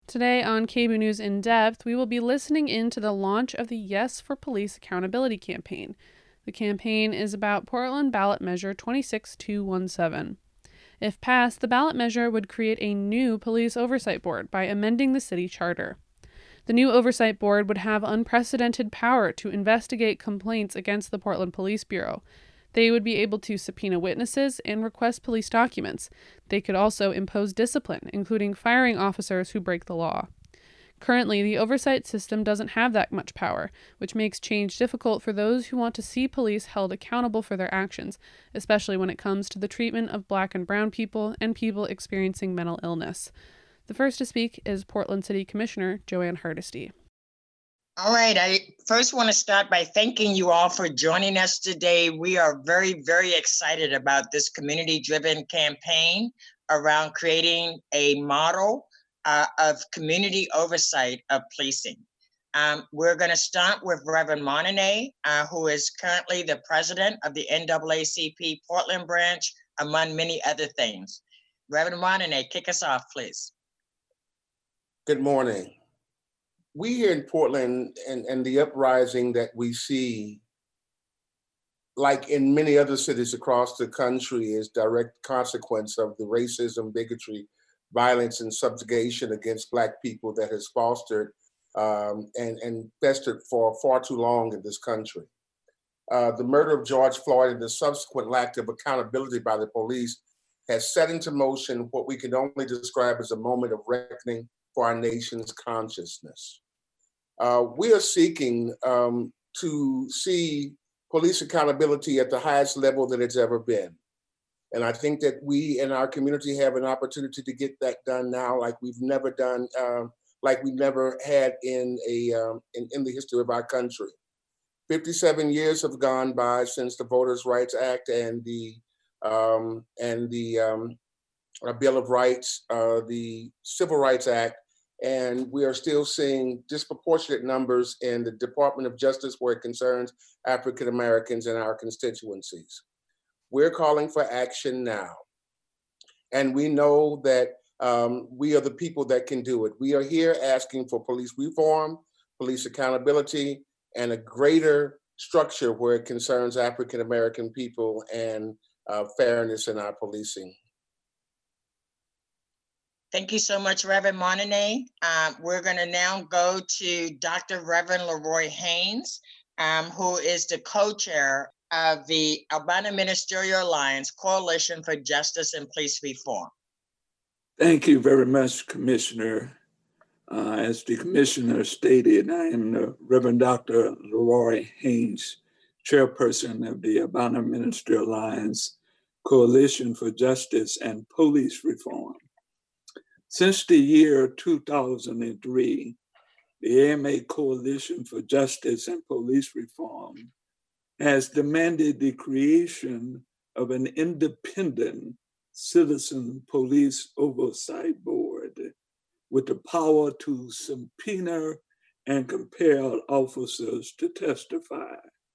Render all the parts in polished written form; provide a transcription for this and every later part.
Today on KBOO News In Depth, we will be listening in to the launch of the Yes for Police Accountability campaign. The campaign is about Portland Ballot Measure 26217. If passed, the ballot measure would create a new police oversight board by amending the city charter. The new oversight board would have unprecedented power to investigate complaints against the Portland Police Bureau. They would be able to subpoena witnesses and request police documents. They could also impose discipline, including firing officers who break the law. Currently, the oversight system doesn't have that much power, which makes change difficult for those who want to see police held accountable for their actions, especially when it comes to the treatment of Black and brown people and people experiencing mental illness. The first to speak is Portland City Commissioner Joanne Hardesty. All right, I first want to start by thanking you all for joining us today. We are very, very excited about this community-driven campaign around creating a model of community oversight of policing. We're going to start with Reverend Moninay, who is currently the president of the NAACP Portland branch, among many other things. Reverend Moninay, kick us off, please. Good morning. We here in Portland and the uprising that we see, like in many other cities across the country, is direct consequence of the racism, bigotry, violence, and subjugation against Black people that has fostered and festered for far too long in this country. The murder of George Floyd and the subsequent lack of accountability by the police has set into motion what we can only describe as a moment of reckoning for our nation's consciousness. We are seeking to see police accountability at the highest level that it's ever been. And I think that we in our community have an opportunity to get that done now like we've never done, like we never had in the history of our country. 57 years have gone by since the Voters' Rights Act and the Bill of Rights, the Civil Rights Act, and we are still seeing disproportionate numbers in the Department of Justice where it concerns African Americans in our constituencies. We're calling for action now. And we know that we are the people that can do it. We are here asking for police reform, police accountability, and a greater structure where it concerns African American people and fairness in our policing. Thank you so much, Reverend Moninay. We're going to now go to Dr. Reverend Leroy Haynes, who is the co-chair of the Albina Ministerial Alliance Coalition for Justice and Police Reform. Thank you very much, Commissioner. As the Commissioner stated, I am the Reverend Dr. Leroy Haynes, chairperson of the Albina Ministerial Alliance Coalition for Justice and Police Reform. Since the year 2003, the AMA Coalition for Justice and Police Reform has demanded the creation of an independent citizen police oversight board with the power to subpoena and compel officers to testify.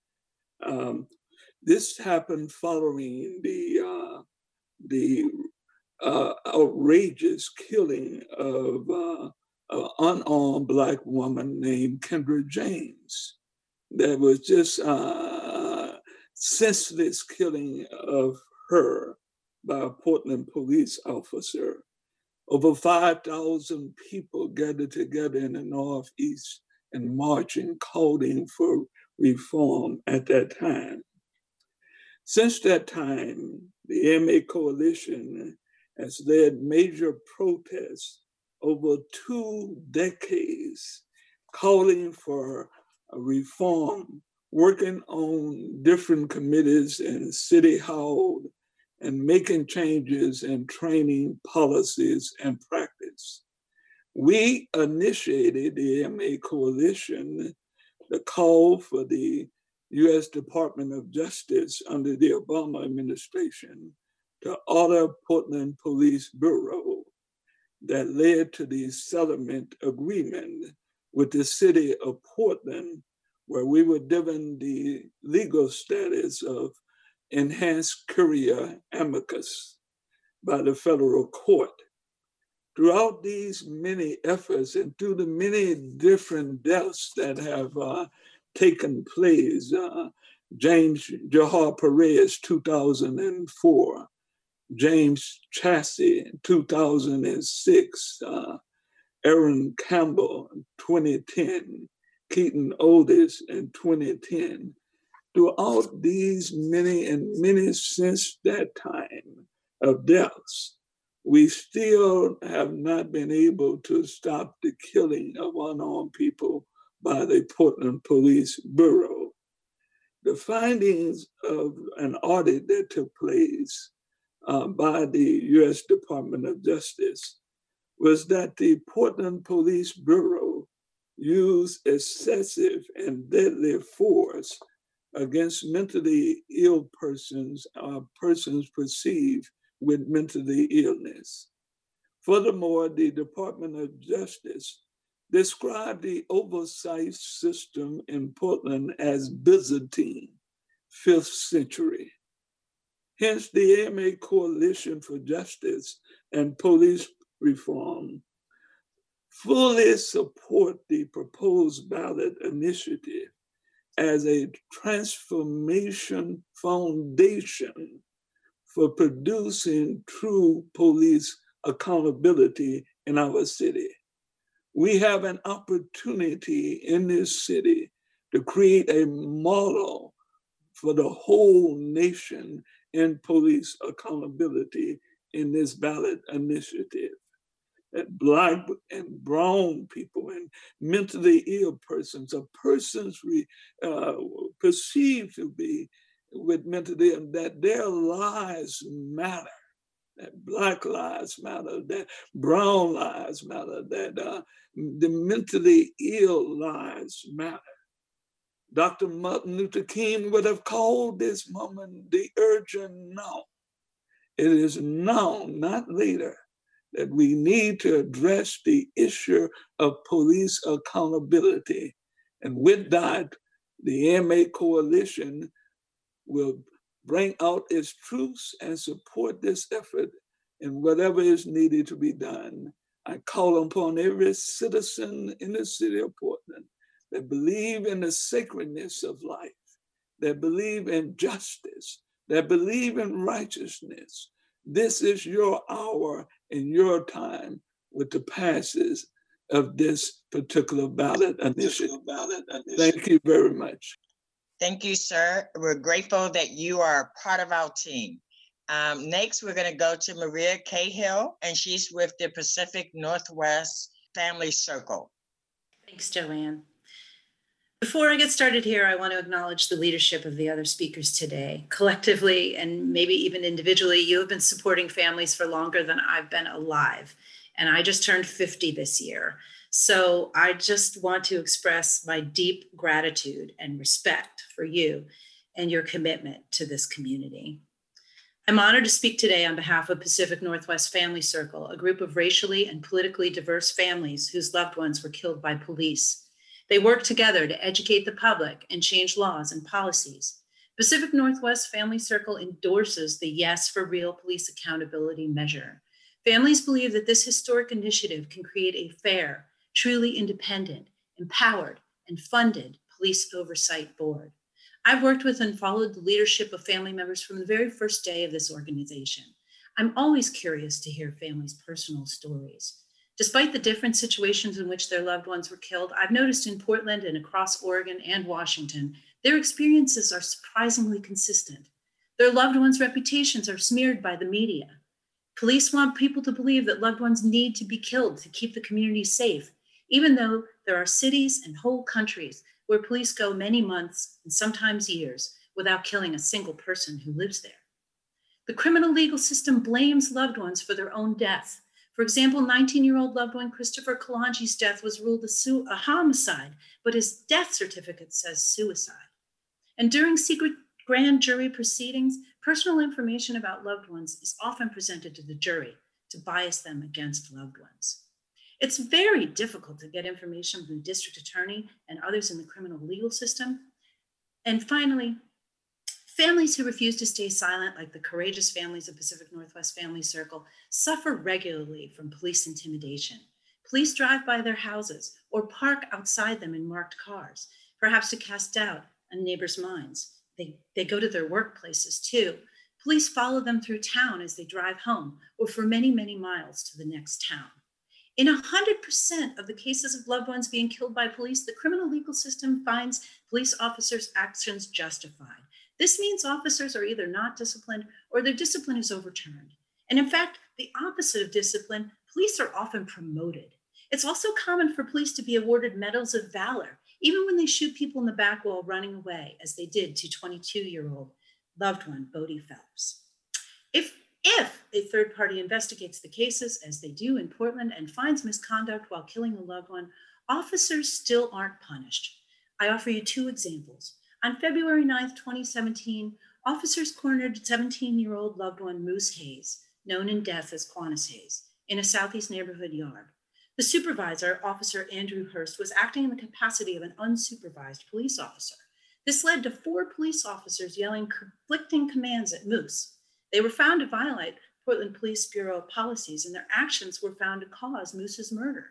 This happened following the outrageous killing of an unarmed Black woman named Kendra James. There was just senseless killing of her by a Portland police officer. Over 5,000 people gathered together in the Northeast and marching, calling for reform at that time. Since that time, the AMA Coalition has led major protests over 2 decades, calling for a reform, working on different committees in City Hall, and making changes in training policies and practice. We initiated the AMA Coalition, the call for the U.S. Department of Justice under the Obama administration to order Portland Police Bureau that led to the settlement agreement with the city of Portland, where we were given the legal status of enhanced courier amicus by the federal court. Throughout these many efforts and through the many different deaths that have taken place, James Jahar Perez, 2004, James Chassie, 2006, Aaron Campbell, 2010, Keaton Otis in 2010. Throughout these many and many since that time of deaths, we still have not been able to stop the killing of unarmed people by the Portland Police Bureau. The findings of an audit that took place by the U.S. Department of Justice was that the Portland Police Bureau used excessive and deadly force against mentally ill persons, persons perceived with mental illness. Furthermore, the Department of Justice described the oversight system in Portland as Byzantine, 5th century. Hence, the AMA Coalition for Justice and Police Reform fully support the proposed ballot initiative as a transformation foundation for producing true police accountability in our city. We have an opportunity in this city to create a model for the whole nation in police accountability in this ballot initiative. That Black and brown people and mentally ill persons or persons we perceived to be with mental illness, that their lives matter, that Black lives matter, that brown lives matter, that the mentally ill lives matter. Dr. Martin Luther King would have called this moment the urgent now. It is now, not later, that we need to address the issue of police accountability. And with that, the AMA Coalition will bring out its troops and support this effort in whatever is needed to be done. I call upon every citizen in the city of Portland that believe in the sacredness of life, that believe in justice, that believe in righteousness. This is your hour and your time with the passes of this particular ballot initiative. Thank you very much. Thank you, sir. We're grateful that you are part of our team. Next, we're going to go to Maria Cahill, and she's with the Pacific Northwest Family Circle. Thanks, Joanne. Before I get started here, I want to acknowledge the leadership of the other speakers today. Collectively, and maybe even individually, you have been supporting families for longer than I've been alive. And I just turned 50 this year. So I just want to express my deep gratitude and respect for you and your commitment to this community. I'm honored to speak today on behalf of Pacific Northwest Family Circle, a group of racially and politically diverse families whose loved ones were killed by police. They work together to educate the public and change laws and policies. Pacific Northwest Family Circle endorses the Yes for Real Police Accountability measure. Families believe that this historic initiative can create a fair, truly independent, empowered, and funded police oversight board. I've worked with and followed the leadership of family members from the very first day of this organization. I'm always curious to hear families' personal stories. Despite the different situations in which their loved ones were killed, I've noticed in Portland and across Oregon and Washington, their experiences are surprisingly consistent. Their loved ones' reputations are smeared by the media. Police want people to believe that loved ones need to be killed to keep the community safe, even though there are cities and whole countries where police go many months and sometimes years without killing a single person who lives there. The criminal legal system blames loved ones for their own death. For example, 19-year-old loved one Christopher Kalanji's death was ruled a homicide, but his death certificate says suicide. And during secret grand jury proceedings, personal information about loved ones is often presented to the jury to bias them against loved ones. It's very difficult to get information from the district attorney and others in the criminal legal system. And finally, Families who refuse to stay silent, like the courageous families of Pacific Northwest Family Circle, suffer regularly from police intimidation. Police drive by their houses or park outside them in marked cars, perhaps to cast doubt on neighbors' minds. They go to their workplaces too. Police follow them through town as they drive home or for many, many miles to the next town. In 100% of the cases of loved ones being killed by police, the criminal legal system finds police officers' actions justified. This means officers are either not disciplined or their discipline is overturned. And in fact, the opposite of discipline, police are often promoted. It's also common for police to be awarded medals of valor, even when they shoot people in the back while running away, as they did to 22-year-old loved one, Bodie Phelps. If a third party investigates the cases, as they do in Portland, and finds misconduct while killing a loved one, officers still aren't punished. I offer you two examples. On February 9th, 2017, officers cornered 17-year-old loved one Moose Hayes, known in death as Quantus Hayes, in a Southeast neighborhood yard. The supervisor, Officer Andrew Hurst, was acting in the capacity of an unsupervised police officer. This led to 4 police officers yelling conflicting commands at Moose. They were found to violate Portland Police Bureau policies, and their actions were found to cause Moose's murder.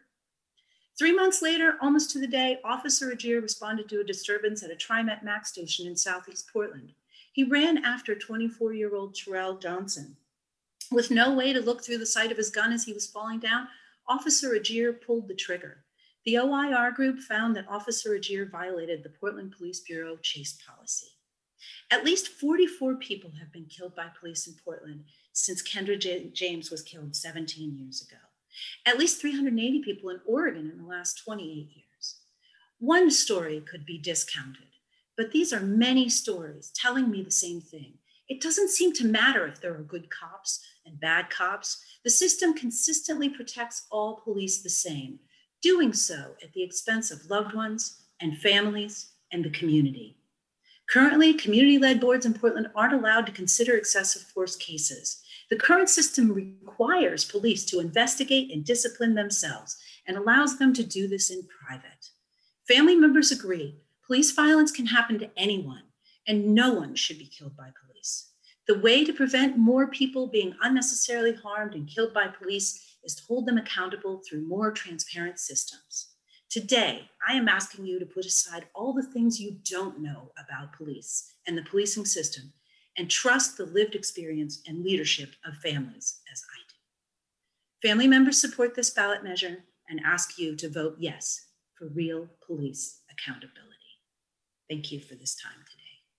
3 months later, almost to the day, Officer Agier responded to a disturbance at a TriMet Max station in Southeast Portland. He ran after 24-year-old Terrell Johnson. With no way to look through the sight of his gun as he was falling down, Officer Agier pulled the trigger. The OIR group found that Officer Agier violated the Portland Police Bureau chase policy. At least 44 people have been killed by police in Portland since Kendra James was killed 17 years ago. At least 380 people in Oregon in the last 28 years. One story could be discounted, but these are many stories telling me the same thing. It doesn't seem to matter if there are good cops and bad cops. The system consistently protects all police the same, doing so at the expense of loved ones and families and the community. Currently, community-led boards in Portland aren't allowed to consider excessive force cases. The current system requires police to investigate and discipline themselves and allows them to do this in private. Family members agree, police violence can happen to anyone, and no one should be killed by police. The way to prevent more people being unnecessarily harmed and killed by police is to hold them accountable through more transparent systems. Today, I am asking you to put aside all the things you don't know about police and the policing system and trust the lived experience and leadership of families as I do. Family members support this ballot measure and ask you to vote yes for real police accountability. Thank you for this time today.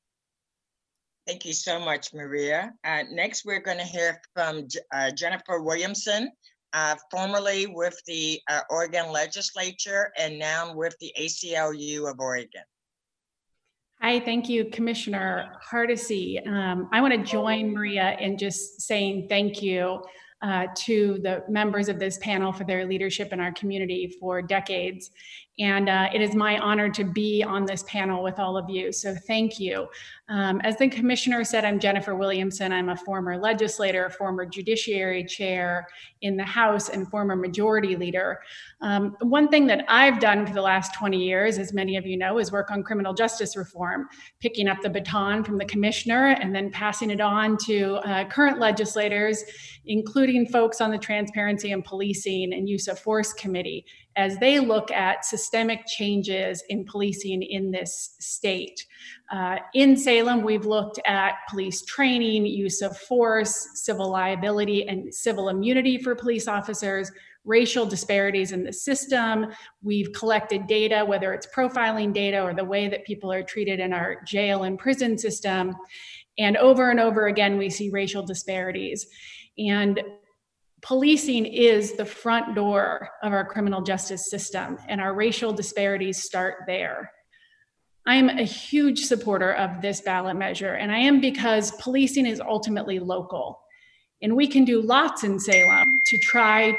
Thank you so much, Maria. Next, we're going to hear from Jennifer Williamson, formerly with the Oregon Legislature and now with the ACLU of Oregon. Hi, thank you, Commissioner Hardesty. I want to join Maria in just saying thank you to the members of this panel for their leadership in our community for decades. And it is my honor to be on this panel with all of you, so thank you. As the Commissioner said, I'm Jennifer Williamson. I'm a former legislator, former judiciary chair in the House, and former majority leader. One thing that I've done for the last 20 years, as many of you know, is work on criminal justice reform, picking up the baton from the Commissioner and then passing it on to current legislators, including folks on the Transparency in Policing and Use of Force Committee, as they look at systemic changes in policing in this state. In Salem, we've looked at police training, use of force, civil liability and civil immunity for police officers, racial disparities in the system. We've collected data, whether it's profiling data or the way that people are treated in our jail and prison system. And over again, we see racial disparities. And policing is the front door of our criminal justice system, and our racial disparities start there. I'm a huge supporter of this ballot measure, and I am because policing is ultimately local. And we can do lots in Salem to try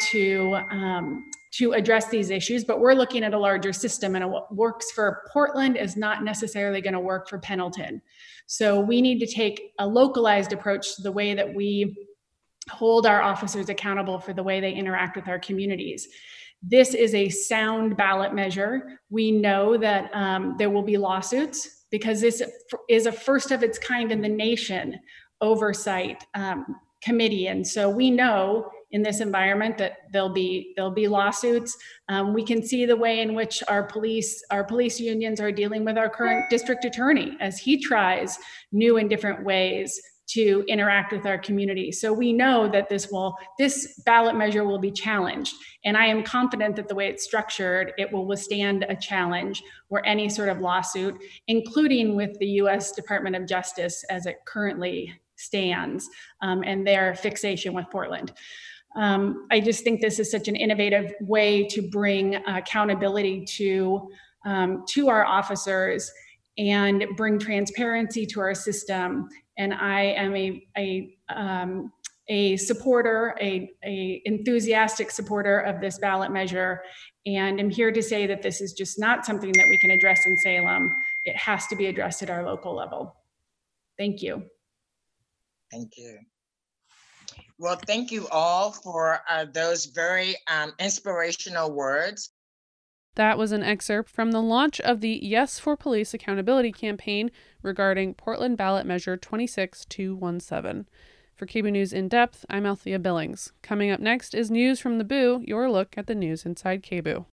to address these issues, but we're looking at a larger system, and what works for Portland is not necessarily going to work for Pendleton. So we need to take a localized approach to the way that we hold our officers accountable for the way they interact with our communities. This is a sound ballot measure. We know that there will be lawsuits because this is a first of its kind in the nation oversight committee. And so we know in this environment that there'll be lawsuits. We can see the way in which our police unions are dealing with our current district attorney as he tries new and different ways to interact with our community. So we know that this ballot measure will be challenged. And I am confident that the way it's structured, it will withstand a challenge or any sort of lawsuit, including with the US Department of Justice as it currently stands, and their fixation with Portland. I just think this is such an innovative way to bring accountability to our officers and bring transparency to our system. And I am a supporter, a enthusiastic supporter of this ballot measure. And I'm here to say that this is just not something that we can address in Salem. It has to be addressed at our local level. Thank you. Thank you. Well, thank you all for those very inspirational words. That was an excerpt from the launch of the Yes for Police Accountability campaign regarding Portland Ballot Measure 26217. For KBOO News In Depth, I'm Althea Billings. Coming up next is news from the Boo, your look at the news inside KBOO.